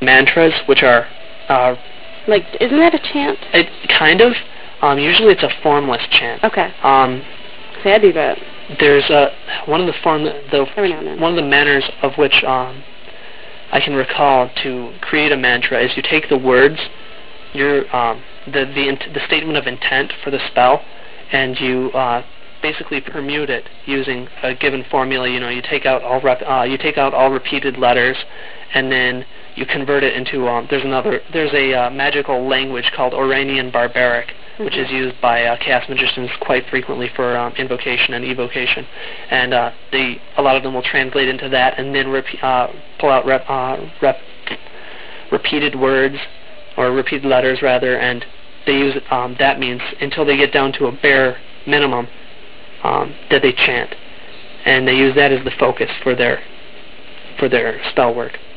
mantras, which are like, isn't that a chant? It kind of. Usually it's a formless chant. Okay. See, I do that. There's one of the Every now and then. one of the manners of which I can recall to create a mantra is you take the words, the statement of intent for the spell, and you basically permute it using a given formula. You take out all repeated letters, and then you convert it into there's a magical language called Oranian Barbaric, which is used by chaos magicians quite frequently for invocation and evocation, and a lot of them will translate into that and then pull out repeated words or repeated letters rather, and they use that means until they get down to a bare minimum that they chant, and they use that as the focus for their spell work.